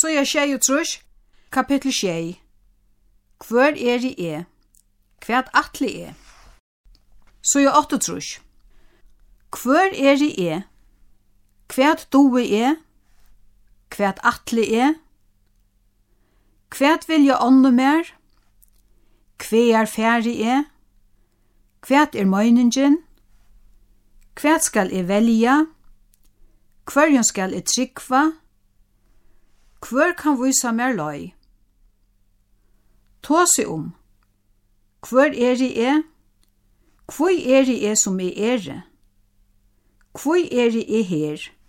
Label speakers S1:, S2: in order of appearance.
S1: Så jeg tjej og trus, kapittel 6. Hvor I? Hvat atle er? Så jeg 8 trus. Hvor I? Hvat dove er? Hvat atle er? Hvat vil jeg ånde mer? Hver færre er? Hvat møyningen? Hvat skal jeg velja? Hverjon skal jeg trykva? Hvor kan vise mer løy? Ta seg om. Hvor I? Hvor I som I? Hvor I her?